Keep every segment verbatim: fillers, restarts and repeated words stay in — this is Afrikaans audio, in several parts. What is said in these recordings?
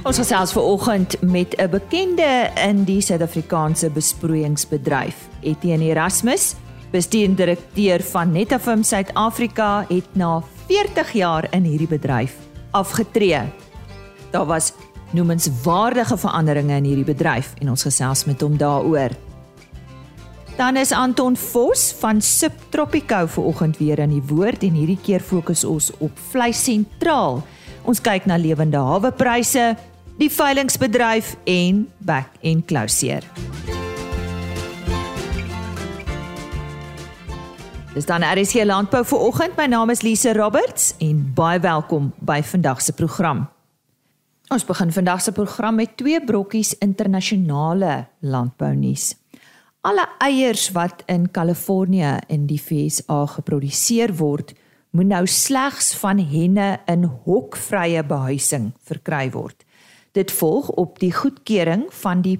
Ons gesels vanoggend met 'n bekende in die Suid-Afrikaanse besproeiingsbedryf. Etienne Erasmus, bestuurende direkteur van Netafim Suid-Afrika, het na veertig jaar in hierdie bedryf afgetree. Daar was noemenswaardige veranderinge in hierdie bedryf en ons gesels met hom daaroor. Dan is Anton Vos van Subtropico vanoggend weer in die woord en hierdie keer fokus ons op vleis sentraal. Ons kyk na lewende hawepryse, die veilingsbedryf en back en closure. Dis dan R S G Landbou vanoggend. My naam is Lise Roberts en baie welkom by vandag se program. Ons begin vandag se program met twee brokkies internasionale landbounuus. Alle eiers wat in Kalifornië in die V S A geproduseer word, moet nou slegs van henne in hokvrye behuising verkry word. Dit volg op die goedkeuring van die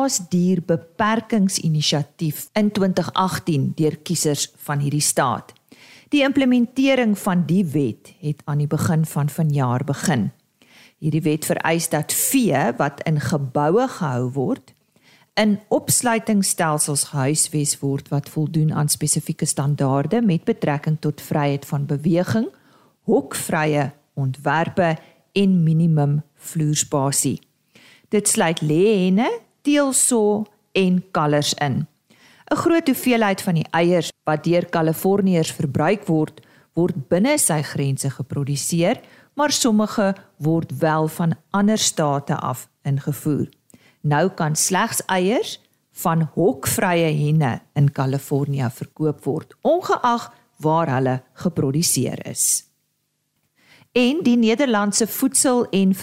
Plaasdierbeperkingsinisiatief in twintig agttien deur kiesers van hierdie staat. Die implementering van die wet het aan die begin van vanjaar begin. Hierdie wet vereis dat vee wat in geboue gehou word, in opsluitingsstelsels gehuisves word wat voldoen aan spesifieke standaarde met betrekking tot vryheid van beweging, hokvrye ontwerpe en minimum vloerspasie. Dit sluit leehenne, teelso en kalvers in. 'n Groot hoeveelheid van die eiers wat deur Kaliforniërs verbruik word, word binne sy grense geproduseer, maar sommige word wel van ander state af ingevoer. Nou kan slegs eiers van hokvrye henne in Kalifornië verkoop word, ongeag waar hulle geproduseer is. En die Nederlandse Voedsel- en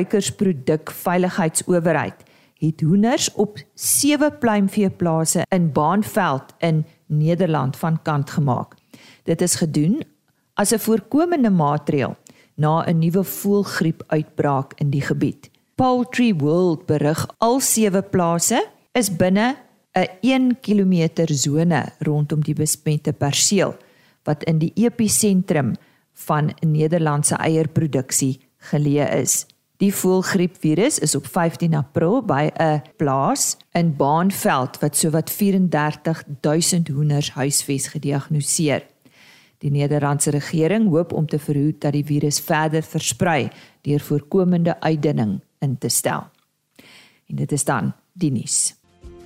Verbruikersprodukveiligheidsowerheid het hoenders op sewe pluimveeplase in Baanveld in Nederland van kant gemaak. Dit is gedoen as 'n voorkomende maatreël na 'n nuwe voëlgriep-uitbraak in die gebied. Poultry World berig al sewe plase is binne 'n een kilometer sone rondom die besmette perseel, wat in die episentrum van Nederlandse eierproduksie geleë is. Die voëlgriepvirus is op vyftien April by 'n plaas in Baanveld wat sowat vyf en dertig duisend hoenders huisves gediagnoseer. Die Nederlandse regering hoop om te verhoed dat die virus verder versprei deur voorkomende uitdunning in te stel. En dit is dan die nuus.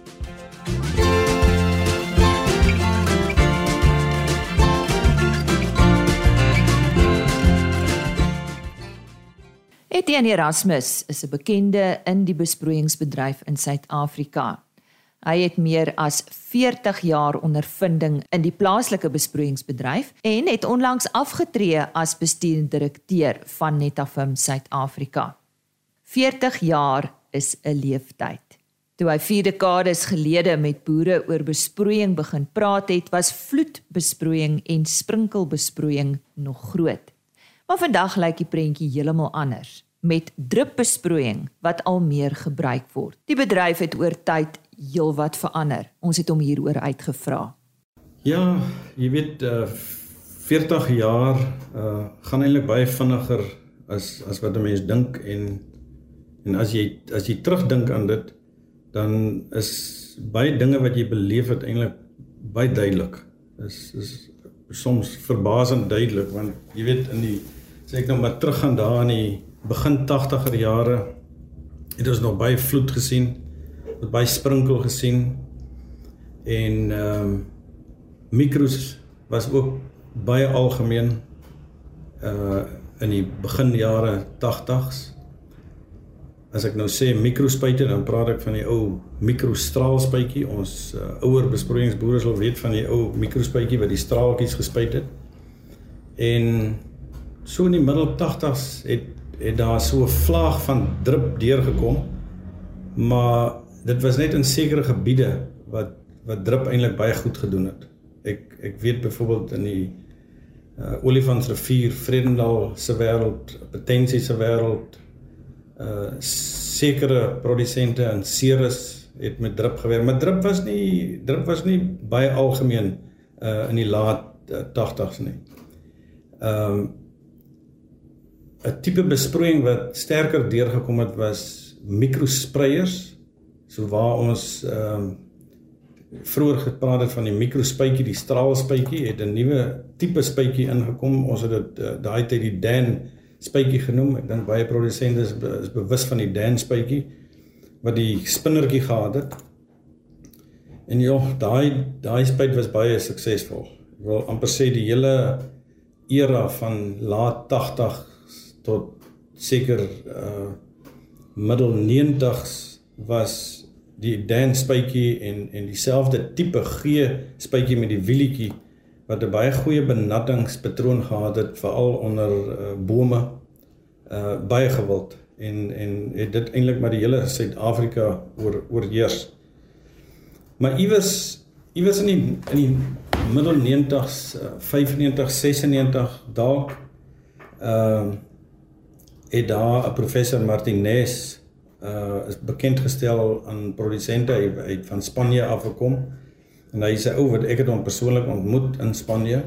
Etienne Erasmus is 'n bekende in die besproeiingsbedryf in Suid-Afrika. Hy het meer as veertig jaar ondervinding in die plaaslike besproeiingsbedryf en het onlangs afgetree as bestuurende direkteur van Netafim Suid-Afrika. veertig jaar is 'n leeftyd. Toe hy vier dekades gelede met boere oor besproeiing begin praat het, was vloedbesproeiing en sprinkelbesproeiing nog groot. Maar vandag lyk die prentjie heeltemal anders, met drupbesproeiing wat al meer gebruik word. Die bedryf het oor tyd heelwat verander. Ons het hom hieroor uitgevra. Ja, jy weet, uh, veertig jaar uh, gaan eintlik baie vinniger as as wat 'n mens dink en en as jy as jy terugdink aan dit, dan is baie dinge wat jy beleef het eintlik baie duidelik. Is is soms verbasend duidelik, want jy weet in die sê ek nou maar teruggaan daar in die begin tagtiger jare het ons nog baie vloed gesien, baie sprinkel gesien en ehm um, mikros was ook baie algemeen uh in die begin jare tagtigs. As ek nou sê mikrospuite, dan praat ek van die ou mikrostraalspuitjie. Ons uh, ouer besproeiingsboere sal weet van die ou mikrospuitjie wat die straaltjies gespuit het. En so in die middel tagtigs het het daar so 'n vlaag van drup deurgekom, maar dit was net in sekere gebiede wat wat drup eintlik baie goed gedoen het. Ek ek weet byvoorbeeld in die uh, Olifantsrivier, Vredendal se wêreld, Potensie se wêreld, uh, sekere produsente in Ceres het met drup gewerk, maar drup was nie drup was nie baie algemeen uh, in die laat uh, tagtigs nie. Ehm um, 'n tipe besproeiing wat sterker deurgekom het was mikrospreiers. So waar ons um, vroeër gepraat het van die mikrospuitjie, die straalspuitjie, het 'n nuwe tipe spuitjie ingekom. Ons het dit uh, daai tyd die Dan spuitjie genoem. Ek dink baie produsente is, be, is bewus van die Dan spuitjie wat die spinnertjie gehad het. En ja, daai daai spuit was baie suksesvol. Ek wil amper sê die hele era van laat tagtig tot seker uh, middel negentigs was die Dan spuitjie en en dieselfde tipe G spuitjie met die wielietjie wat 'n baie goeie benattingspatroon gehad het, veral onder uh, bome, uh, baie gewild en en het dit eintlik maar die hele Suid-Afrika oor oorheers. Maar iewers iewers in die in die middel negentigs, uh, vyfennegentig, sesennegentig dalk uh, het daar 'n professor Martinez uh, is bekend gestel aan produsente, hy het van Spanje afgekom en hy sê ou wat ek het hom persoonlik ontmoet in Spanje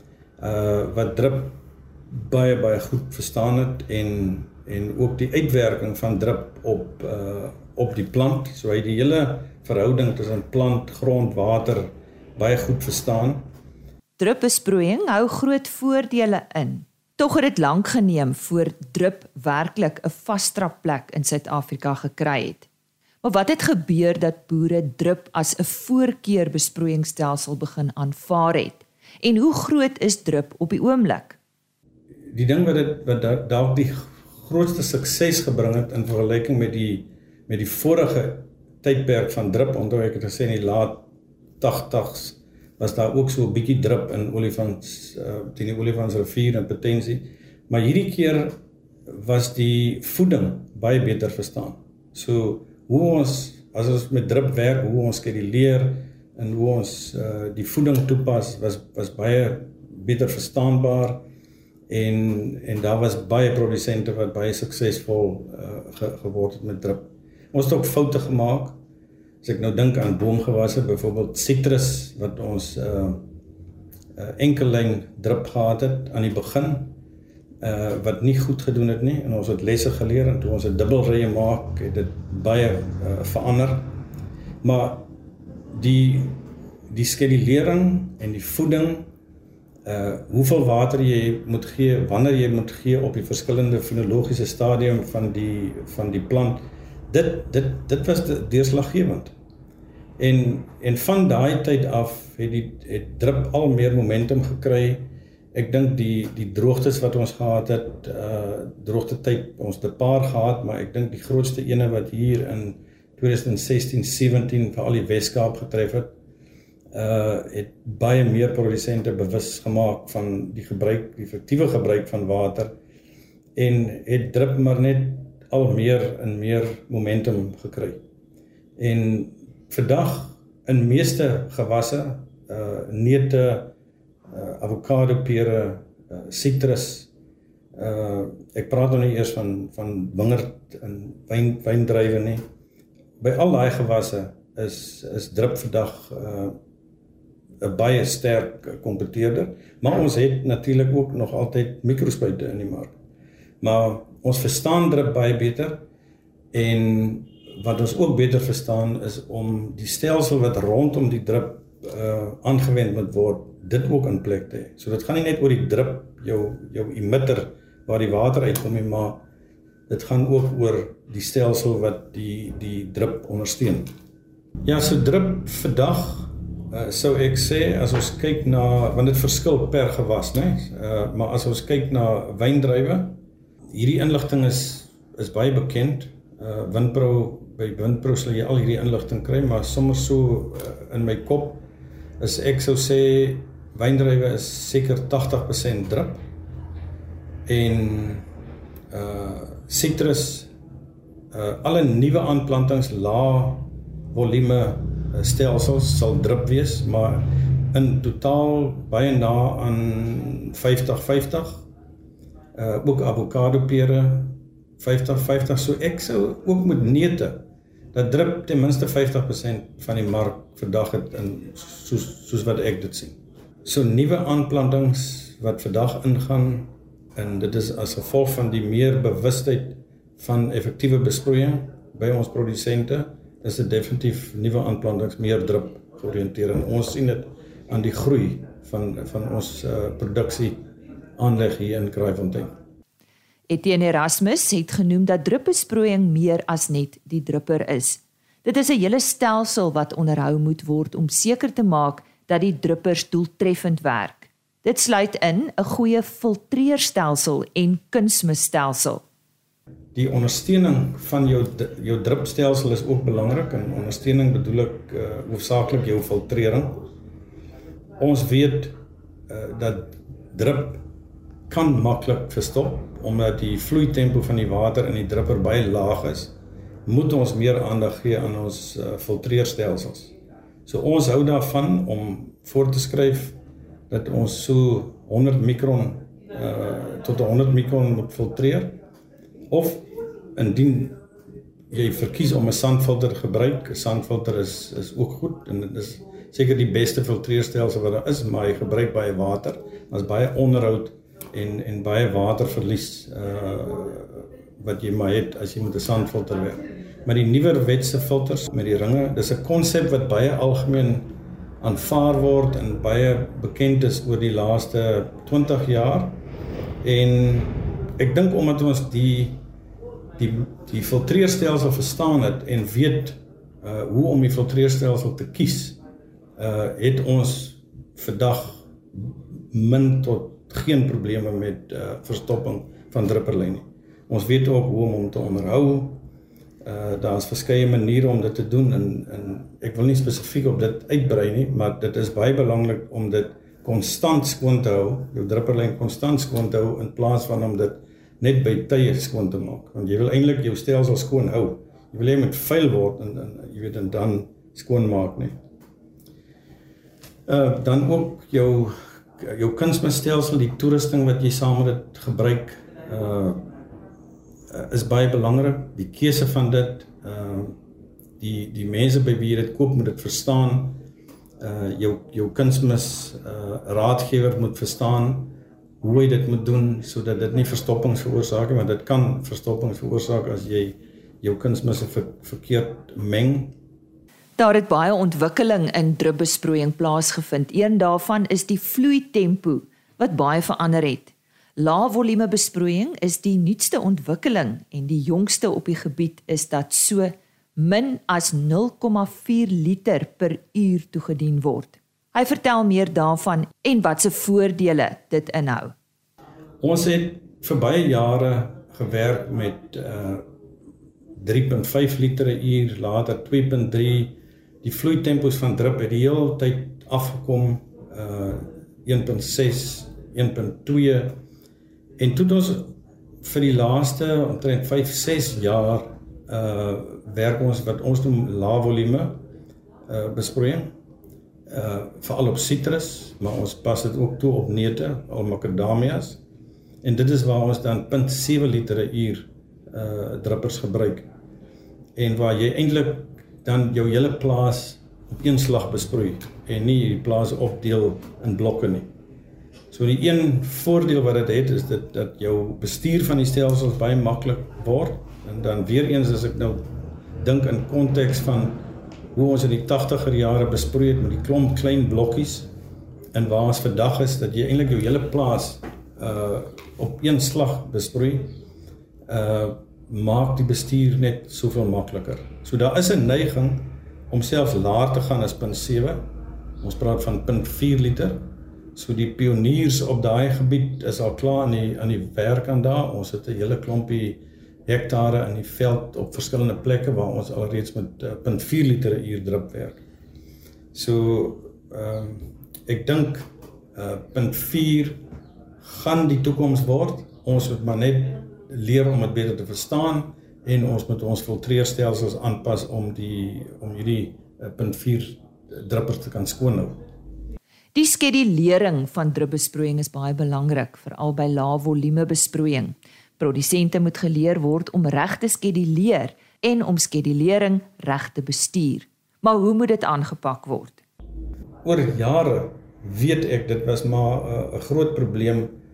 uh, wat drip baie baie goed verstaan het en en ook die uitwerking van drip op uh, op die plant, so hy die hele verhouding tussen plant, grond, water baie goed verstaan. Drupbesproeiing hou groot voordele in. Tog het dit lank geneem voor drup werklik 'n vasdrapplek in Suid-Afrika gekry het. Maar wat het gebeur dat boere drup as 'n voorkeurbesproeiingsstelsel begin aanvaar het? En hoe groot is drup op die oomblik? Die ding wat dit wat dalk die grootste sukses gebring het in vergelyking met die met die vorige tydperk van drup, onthou ek het gesê in die laat tagtigs was daar ook so 'n bietjie drup in Olifants uh, teen die Olifantsrivier in Potensie, maar hierdie keer was die voeding baie beter verstaan. So hoe ons as ons met drup werk, hoe ons skeduleer en hoe ons uh, die voeding toepas was was baie beter verstaanbaar en en daar was baie produsente wat baie suksesvol uh, ge, geword het met drup. Ons het ook foute gemaak. As ek nou dink aan boomgewasse, byvoorbeeld sitrus wat ons uh, uh, enkellyn drup gehad het aan die begin, uh, wat nie goed gedoen het nie en ons het lesse geleer en toe ons 'n dubbelrye maak, het dit baie uh, verander. Maar die die skedulering en die voeding, uh, hoeveel water jy moet gee, wanneer jy moet gee op die verskillende fenologiese stadium van die van die plant, dit dit dit was deurslaggewend. En en van daai tyd af het die het drup al meer momentum gekry. Ek dink die die droogtes wat ons gehad het, uh droogte tyd ons 'n paar gehad, maar ek dink die grootste ene wat hier in twintig sestien sewentien vir al die Weskaap getref het, uh het baie meer produsente bewus gemaak van die gebruik, die effektiewe gebruik van water en het drup maar net al meer en meer momentum gekry. En vandag in meeste gewasse, uh, neute, uh, avokado, pere, uh, citrus, uh, ek praat nog nie eers van, van wingerd en wyn, wyndruiwe nie. By al daai gewasse is, is drup vandag uh, 'n baie sterk kompeteerder, maar ons het natuurlik ook nog altyd mikrospuite in die mark. Maar ons verstaan drup baie beter en wat ons ook beter verstaan is om die stelsel wat rondom die drup uh, aangewend moet word, dit ook in plek te hê. So dit gaan nie net oor die drup, jou jou emitter waar die water uitkom nie, maar dit gaan ook oor die stelsel wat die die drup ondersteun. Ja, so drup vandag uh, sou ek sê as ons kyk na, want dit verskil per gewas, né? Uh, maar as ons kyk na wyndruiwe, hierdie inligting is is baie bekend. Uh, Winpro, by Winpro sal jy al hierdie inligting kry, maar sommer so uh, in my kop is ek sou sê wyndruiwe is seker tagtig persent drup en uh, citrus, uh, alle nuwe aanplantings, lae volume uh, stelsels sal drup wees, maar in totaal baie na aan vyftig vyftig. Uh, ook avokado pere vyftig vyftig, so ek sou ook met neute dat drup ten minste vyftig persent van die mark vandag het in soos, soos wat ek dit sien. So nuwe aanplantings wat vandag ingaan, En dit is as gevolg van die meer bewustheid van effektiewe besproeiing by ons produsente, is dit definitief nuwe aanplantings meer drip georiënteer. En ons sien dit aan die groei van, van ons uh, produksie aanleg hier in Kraaifontein. Etienne Erasmus het genoem dat drupbesproeiing meer as net die drupper is. Dit is 'n hele stelsel wat onderhou moet word om seker te maak dat die druppers doeltreffend werk. Dit sluit in 'n goeie filtreerstelsel en kunsmisstelsel. Die ondersteuning van jou jou drupstelsel is ook belangrik, en ondersteuning bedoel ek uh, hoofsaaklik jou filtrering. Ons weet uh, dat drup kan maklik verstop, omdat die vloeitempo van die water in die drupper baie laag is, moet ons meer aandag gee aan ons uh, filtreerstelsels. So ons hou daarvan om voor te skryf dat ons so honderd mikron uh, tot honderd mikron moet filtreer, of indien jy verkies om 'n sandfilter te gebruik, 'n sandfilter is, is ook goed, en dit is seker die beste filtreerstelsel wat daar is, maar jy gebruik baie water, daar is baie onderhoud en, en baie waterverlies uh, wat jy maar het as jy met 'n sandfilter werk. Maar die nuwerwetse filters met die ringe, dis 'n konsep wat baie algemeen aanvaar word en baie bekend is oor die laaste twintig jaar. En ek dink omdat ons die die die filtreerstelsel verstaan het en weet uh, hoe om die filtreerstelsel te kies, uh, het ons vandag min tot geen probleme met uh, verstopping van drupperlyn nie. Ons weet ook hoe om hom te onderhou. Uh, daar is verskeie maniere om dit te doen, en, en ek wil nie spesifiek op dit uitbrei nie, maar dit is baie belangrik om dit konstant skoon te hou, jou drupperlyn konstant skoon te hou, in plaas van om dit net by tye skoon te maak, want jy wil eintlik jou stelsel skoon hou. Jy wil hê met vuil word en, en jy weet en dan skoon maak nie. Uh, dan ook jou jou kunsmisstelsel, die toerusting wat jy saam met dit gebruik, uh, is baie belangrik. Die keuse van dit, uh, die die mense by wie jy dit koop moet dit verstaan. Uh, jou jou kunsmis uh, raadgewer moet verstaan hoe jy dit moet doen, sodat dit nie verstoppings veroorsaak nie, want dit kan verstoppings veroorsaak as jy jou kunsmisse ver, verkeerd meng. Daar het baie ontwikkeling in drupbesproeiing plaasgevind. Een daarvan is die vloeitempo wat baie verander het. Lae-volume besproeiing is die nuutste ontwikkeling en die jongste op die gebied is dat so min as nul komma vier liter per uur toegedien word. Hy vertel meer daarvan en wat se voordele dit inhou. Ons het vir baie jare gewerk met uh, drie komma vyf liter per uur, later twee komma drie. Die vloeitempos van drup het die hele tyd afgekom, uh, een komma ses, een komma twee. En toe ons vir die laaste omtrent vyf, ses jaar uh, werk ons wat ons noem lae-volume uh, besproeiing. Uh, veral op citrus, maar ons pas dit ook toe op neute, al macadamias. En dit is waar ons dan nul komma sewe liter per uur uh, druppers gebruik. En waar jy eintlik dan jou hele plaas op een slag besproei en nie die plaas opdeel in blokke nie. So die een voordeel wat dit het, is dit, dat jou bestuur van die stelsels baie maklik word. En dan weer eens, as ek nou dink in konteks van hoe ons in die tachtiger jare besproei het met die klomp klein blokkies, en waar ons vandag is, dat jy eintlik jou hele plaas uh, op een slag besproei, uh, maak die bestuur net soveel makliker. So daar is 'n neiging om selfs laer te gaan as nul komma sewe. Ons praat van nul komma vier liter. So die pioniers op daai gebied is al klaar aan die, aan die werk aan daar. Ons het 'n hele klompie hektare in die veld op verskillende plekke waar ons alreeds met uh, nul komma vier liter per uur drup werk. So uh, ek dink uh, nul komma vier gaan die toekoms word. Ons moet maar net leer om dit beter te verstaan en ons moet ons filtreerstelsels aanpas om die om hierdie uh, nul komma vier druppers te kan skoonhou. Die skedulering van drupbesproeiing is baie belangrik, veral by lae-volume besproeiing. Produsente moet geleer word om reg te skeduleer en om skedulering reg te bestuur. Maar hoe moet dit aangepak word? Oor jare weet ek, dit was maar 'n uh, groot probleem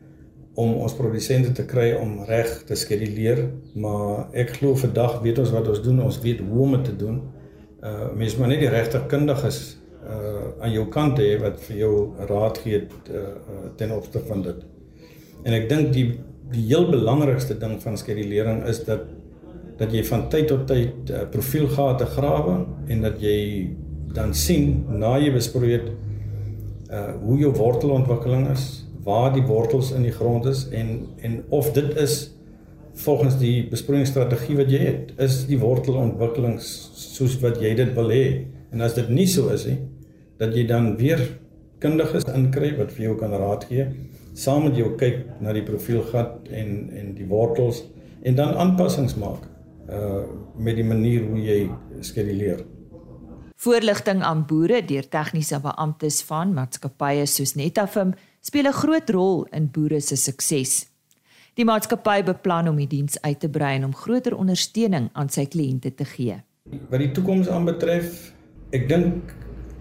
om ons produsente te kry om reg te skeduleer, maar ek glo vandag weet ons wat ons doen, ons weet hoe om dit te doen. Uh, mens moet net die regte kundiges uh, aan jou kant hê wat vir jou raad gee uh, uh, ten opsigte van dit. En ek dink die die heel belangrikste ding van skedulering is dat dat jy van tyd tot tyd uh, profielgate grawe en dat jy dan sien na jy besproei het uh, hoe jou wortelontwikkeling is, waar die wortels in die grond is en en of dit is volgens die besproeiingsstrategie wat jy het, is die wortelontwikkeling soos wat jy dit wil hê. En as dit nie so is nie, dat jy dan weer kundiges inkry wat vir jou kan raad gee, saam met jou kyk na die profielgat en en die wortels en dan aanpassings maak uh, met die manier hoe jy skeduleer. Voorligting aan boere deur tegniese beamptes van maatskappye soos Netafim speel 'n groot rol in boere se sukses. Die maatskappy beplan om die diens uit te brei en om groter ondersteuning aan sy kliënte te gee. Wat die toekoms aanbetref, ek dink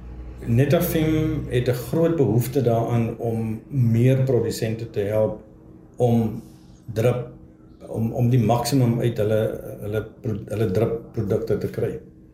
Netafim het 'n groot behoefte daaraan om meer produsente te help om drip om om die maksimum uit hulle hulle hulle dripprodukte te kry.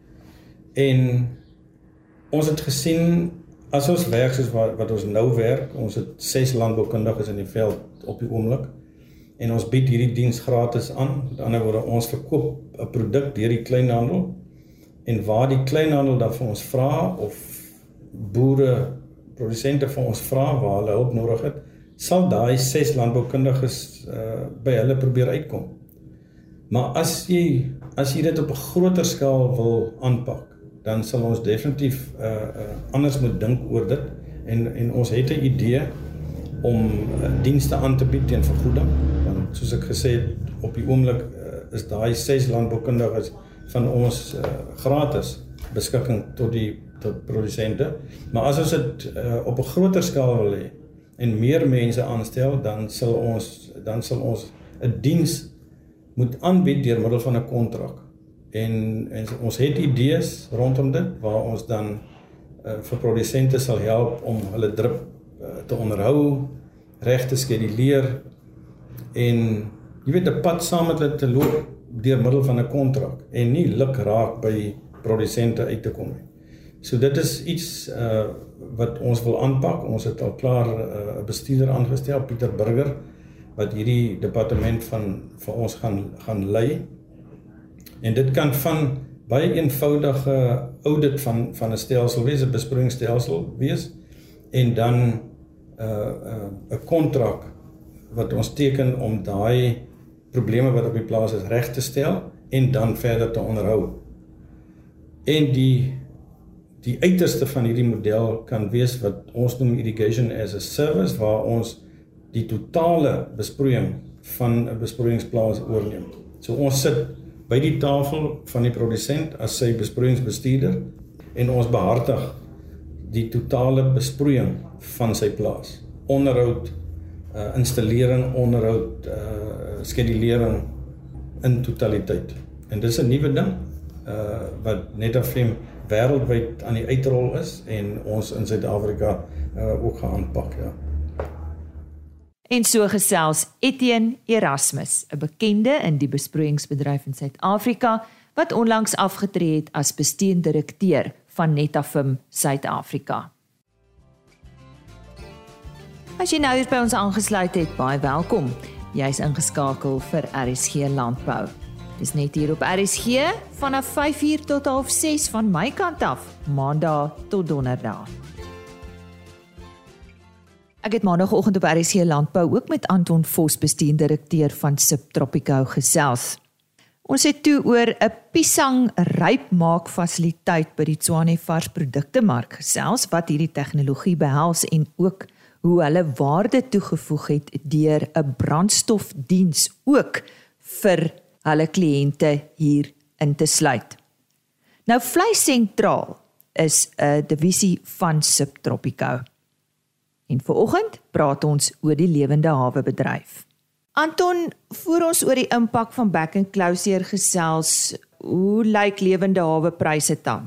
En ons het gesien as ons werk soos wat, wat ons nou werk, ons het ses landboukundiges in die veld op die oomblik en ons bied hierdie diens gratis aan. Met ander woorde, ons verkoop 'n produk deur die kleinhandel en waar die kleinhandel dan vir ons vra of boere, produsente vir ons vra waar hulle hulp nodig het, sal daai ses landboukundiges uh, by hulle probeer uitkom. Maar as jy as jy dit op 'n groter skaal wil aanpak, dan sal ons definitief uh, uh, anders moet dink oor dit en en ons het 'n idee om uh, dienste aan te bied teen vergoeding. Want soos ek gesê het, op die oomblik uh, is daai ses landboukundiges van ons uh, gratis beskikking tot die tot produsente. Maar as ons dit uh, op 'n groter skaal wil hê en meer mense aanstel, dan sal ons dan sal ons 'n diens moet aanbied deur middel van 'n kontrak. En, en ons het idees rondom dit waar ons dan uh, vir produsente sal help om hulle drip uh, te onderhou, reg te skeduleer en jy weet 'n pad saam met hulle te loop deur middel van 'n kontrak en nie luk raak by produsente uit te kom nie. So dit is iets uh, wat ons wil aanpak. Ons het al klaar 'n uh, bestuurder aangestel, Pieter Burger, wat hierdie departement van vir ons gaan gaan lei. En dit kan van baie eenvoudige audit van van 'n stelsel wees, 'n besproeiingsstelsel wees en dan 'n uh, 'n uh, kontrak wat ons teken om daai probleme wat op die plaas is reg te stel en dan verder te onderhou. En die die uiterste van hierdie model kan wees wat ons noem irrigation as a service, waar ons die totale besproeiing van 'n besproeiingsplaas oorneem. So ons sit by die tafel van die produsent as sy besproeiingsbestuurder en ons behartig die totale besproeiing van sy plaas. Onderhoud, uh, installering, onderhoud, uh, skedulering in totaliteit. En dis 'n nuwe ding uh, wat Netafim wêreldwyd aan die uitrol is en ons in Suid-Afrika uh, ook gaan aanpak, ja. En so gesels Etienne Erasmus, 'n bekende in die besproeiingsbedryf in Suid-Afrika, wat onlangs afgetree het as bestuurende direkteur van Netafim Suid-Afrika. As jy nou hier by ons aangesluit het, baie welkom. Jy is ingeskakel vir R S G Landbou. Dis net hier op R S G vanaf vyf uur tot half ses van my kant af, maandag tot donderdag. Ek het maandagooggend op R S G Landbou ook met Anton Vos, bestuurende direkteur van Subtropico, gesels. Ons het toe oor 'n piesang rypmaak fasiliteit by die Tshwane varsproduktemark gesels, wat hierdie tegnologie behels en ook hoe hulle waarde toegevoeg het deur 'n brandstofdiens ook vir hulle kliënte hier in te sluit. Nou Vleis Sentraal is 'n divisie van Subtropico. En vanoggend praat ons oor die lewende hawe bedryf. Anton, voor ons oor die impak van back and closure gesels, hoe lyk lewende hawe pryse tans?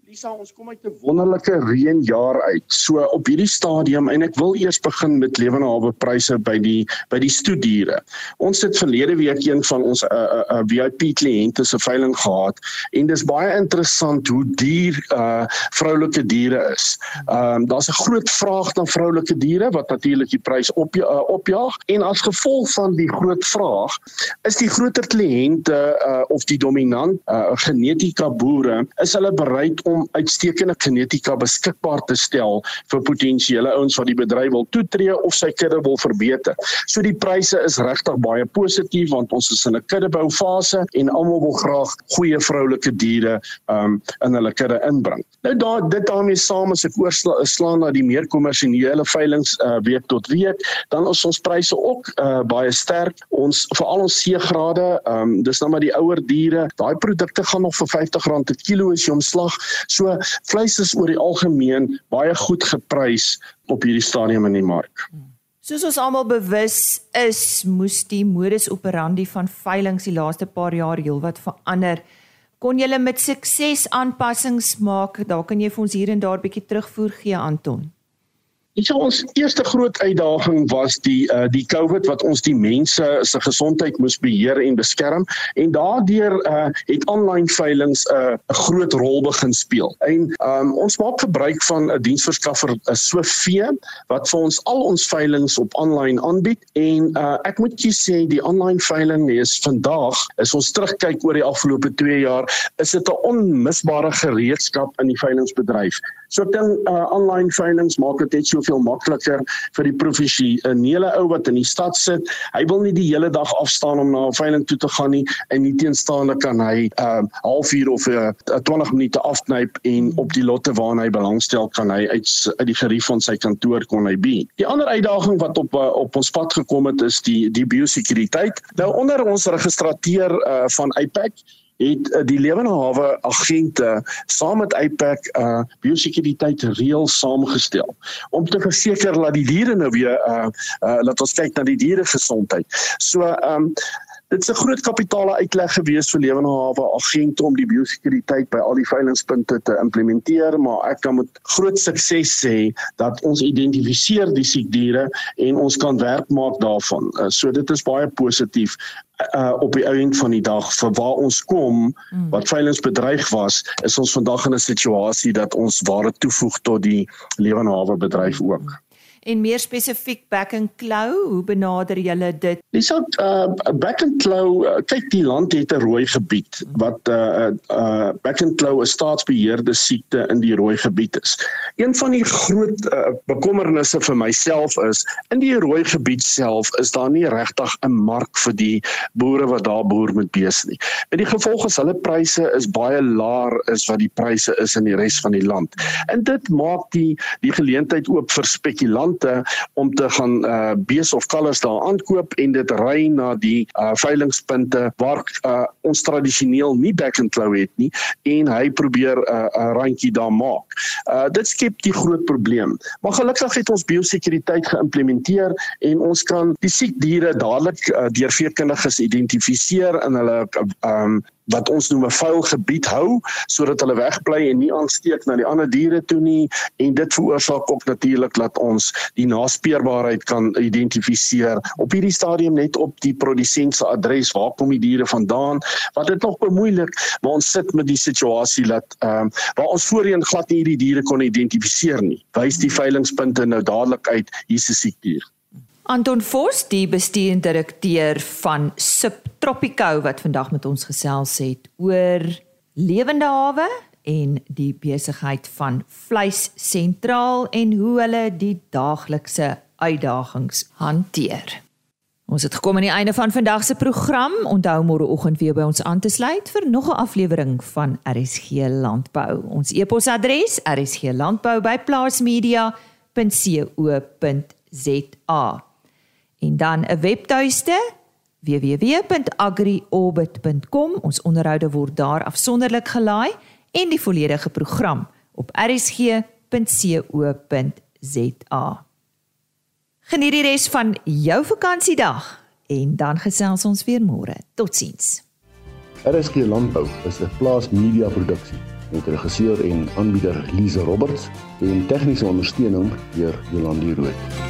Lisa, ons kom uit 'n wonderlike reënjaar uit. So op hierdie stadium, en ek wil eers begin met lewende hawe pryse by die by die stoediere. Ons het verlede week een van ons uh, uh, uh, V I P kliënte se veiling gehad en dis baie interessant hoe duur uh, vroulike diere is. Um, daar's 'n groot vraag na vroulike diere wat natuurlik die prys op, uh, opjaag en as gevolg van die groot vraag is die groter kliënte uh, of die dominant uh, genetika boere is hulle bereid om uitstekende genetika beskikbaar te stel vir potensiële ouens wat die bedryf wil toetree of sy kudde wil verbeter. So die pryse is regtig baie positief want ons is in 'n kuddeboufase en almal wil graag goeie vroulike diere um, in hulle kudde inbring. Nou daar, dit daarmee saam as ek oorslaan na die meer kommersiële veilings uh, week tot week, dan is ons pryse ook uh, baie sterk. Ons veral ons C-grade, um, dis nou maar die ouer diere, daai produkte gaan nog vir vyftig rand per kilo as jy omslag. So vleis is oor die algemeen baie goed geprys op hierdie stadium in die mark. Soos ons almal bewus is, moes die modus operandi van veilings die laaste paar jaar heelwat verander. Kon julle met sukses aanpassings maak? Daar kan jy vir ons hier en daar 'n bietjie terugvoer gee, Anton. Ja, ons eerste groot uitdaging was die uh, die COVID wat ons die mense se gesondheid moes beheer en beskerm en daardeur uh, het online veilings 'n uh, groot rol begin speel. En um, ons maak gebruik van 'n diensverskaffer, 'n Swift wat vir ons al ons veilings op online aanbied en uh, ek moet jy sê die online veiling is vandag, as ons terugkyk oor die afgelope twee jaar, is dit 'n onmisbare gereedskap in die veilingsbedryf. So ek dink uh, online veilings maak dit net soveel makliker vir die professionele ou wat in die stad sit. Hy wil nie die hele dag afstaan om na 'n veiling toe te gaan nie en nie teenstaande kan hy 'n uh, halfuur of 'n uh, twintig minute afknyp en op die lotte waarna hy belangstel kan hy uit, uit die gerief van sy kantoor kon hy be. Die ander uitdaging wat op uh, op ons pad gekom het is die die biosekuriteit. Nou onder ons registrateur uh, van I P A C het uh, die lewende hawe agente saam met I P A C uh, biosekuriteit reëls saamgestel om te verseker dat die diere nou weer uh, uh, laat ons kyk na die dieregesondheid. So um, dit is 'n groot kapitale uitleg gewees vir lewende hawe agente om die biosekuriteit by al die veilingspunte te implementeer, maar ek kan met groot sukses sê dat ons identifiseer die siekdiere en ons kan werk maak daarvan. Uh, so dit is baie positief. Uh, op die eind van die dag, vir waar ons kom, wat veilingsbedryf was, is ons vandag in 'n situasie dat ons ware toevoeg tot die lewende hawe bedryf ook. En meer spesifiek Back and Claw, hoe benader julle dit? Dis ook uh, Back and Claw, uh, kyk die land het 'n rooi gebied wat uh, uh, Back and Claw 'n staatsbeheerde siekte in die rooi gebied is. Een van die groot uh, bekommernisse vir myself is in die rooi gebied self is daar nie regtig 'n mark vir die boere wat daar boer met bees nie. Met die gevolg is hulle pryse is baie laer as wat die pryse is in die res van die land. En dit maak die die geleentheid oop vir spekulante om te gaan uh, bees of kalvers daar aankoop en dit ry na die uh, veilingspunte waar uh, ons tradisioneel nie Back and Claw het nie en hy probeer 'n uh, uh, randjie daar maak. Uh, dit skep die groot probleem. Maar gelukkig het ons biosekuriteit geïmplementeer en ons kan die siek diere dadelik uh, deur veekundiges identifiseer in hulle um, wat ons noem 'n vuil gebied hou, sodat hulle wegbly en nie aansteek na die ander diere toe nie, en dit veroorsaak ook natuurlik dat ons die naspeurbaarheid kan identifiseer, op hierdie stadium net op die produsent se adres, waar kom die diere vandaan, wat dit nog bemoeilik, maar ons sit met die situasie dat, um, waar ons voorheen glad nie hierdie diere kon identifiseer nie, wys die veilingspunte nou dadelik uit, hier is 'n siekdier. Anton Vos, die bestuurende direkteur van Subtropico, wat vandag met ons gesels het oor lewende hawe en die besigheid van Vleis Sentraal en hoe hulle die daaglikse uitdagings hanteer. Ons het gekom aan die einde van vandag se program. Onthou môreoggend weer by ons aan te sluit vir nog 'n aflewering van R S G Landbou. Ons e-posadres r s g landbou by plaasmedia punt co punt z a. En dan 'n webtuiste w w w punt agriorbit punt com. Ons onderhoude word daar afsonderlik gelaai en die volledige program op r s g punt co punt z a. Geniet die res van jou vakansiedag en dan gesels ons weer môre. Totsiens. R S G Landbou is 'n Plaas Media produksie met regisseur en aanbieder Lise Roberts en tegniese ondersteuning deur Jolande Rooi.